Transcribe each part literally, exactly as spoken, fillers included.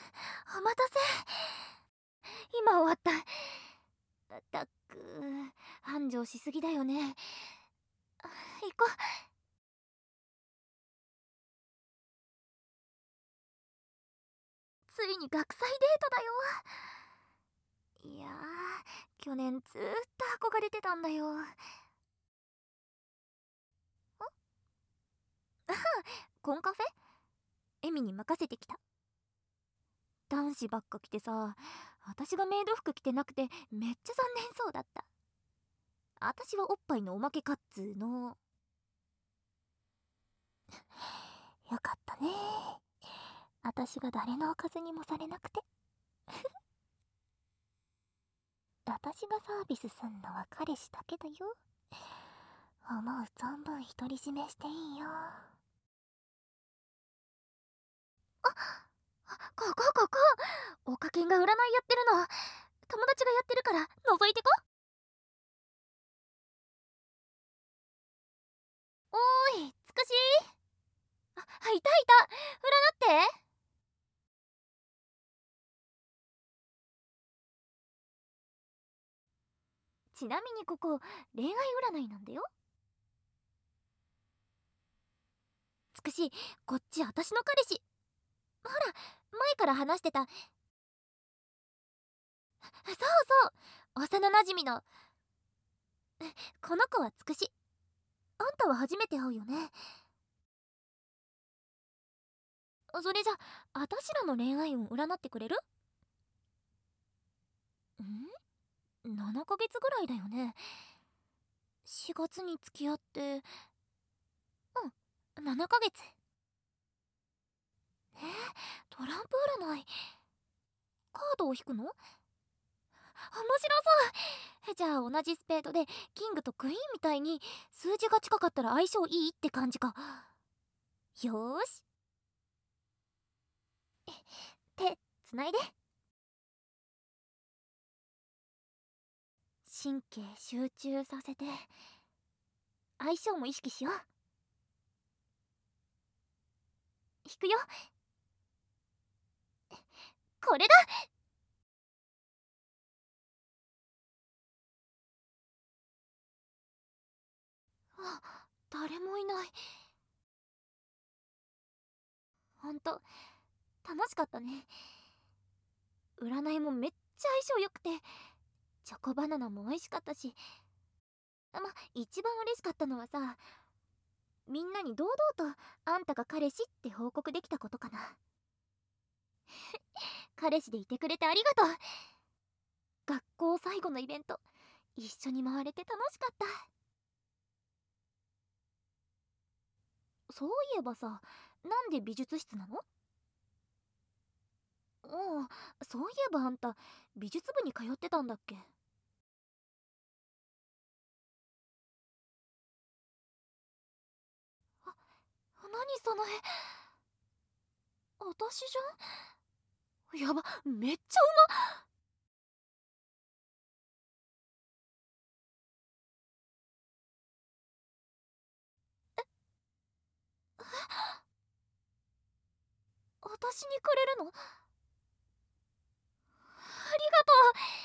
お待たせ。今終わった。ったく繁盛しすぎだよね。行こう。ついに学祭デートだよ。いやー、去年ずーっと憧れてたんだよ。んコンカフェエミに任せてきた。男子ばっか来てさ、私がメイド服着てなくてめっちゃ残念そうだった。私はおっぱいのおまけかっつーの。よかったね。私が誰のおかずにもされなくて。私がサービスすんのは彼氏だけだよ。思う存分独り占めしていいよ。ここここ、おかけんが占いやってるの。友達がやってるから覗いてこ。おーいつくし。あ、いたいた。占って。ちなみにここ恋愛占いなんだよ。つくし、こっち私の彼氏。ほら、前から話してた。そうそう、幼なじみの。この子はつくし。あんたは初めて会うよね。それじゃあたしらの恋愛運占ってくれる？ん ?なな ヶ月ぐらいだよね。しがつに付き合って。うん、ななかげつ。えー、トランプ占い。カードを引くの？面白そう。じゃあ同じスペードでキングとクイーンみたいに数字が近かったら相性いいって感じか。よーし。手つないで。神経集中させて相性も意識しよう。引くよ。これだ。あ、誰もいない。ほんと楽しかったね。占いもめっちゃ相性良くて、チョコバナナも美味しかったし、ま、一番嬉しかったのはさ、みんなに堂々とあんたが彼氏って報告できたことかな。彼氏でいてくれてありがとう。学校最後のイベント一緒に回れて楽しかった。そういえばさ、なんで美術室なの？ああ、そういえばあんた美術部に通ってたんだっけ？あ、何その絵。私じゃん。やば、めっちゃうま。私にくれるの？ありがと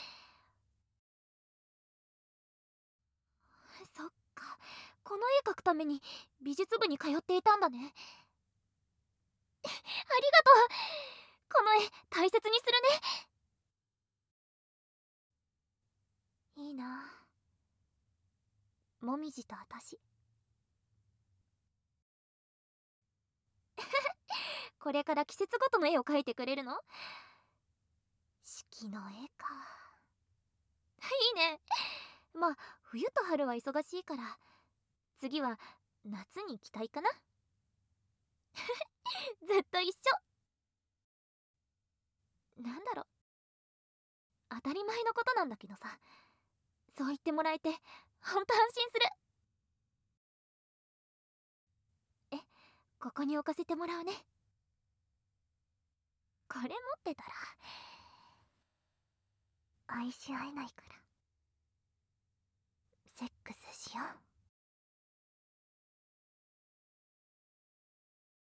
う。そっか、この絵描くために美術部に通っていたんだね。ありがとう。この絵大切にするね。いいな、もみじとあたし。これから季節ごとの絵を描いてくれるの？四季の絵か。いいね。まあ冬と春は忙しいから、次は夏に期待かな。ずっと一緒。なんだろ、当たり前のことなんだけどさ、そう言ってもらえてほんと安心する。え、ここに置かせてもらうね。これ持ってたら愛し合えないから、セックスしよう。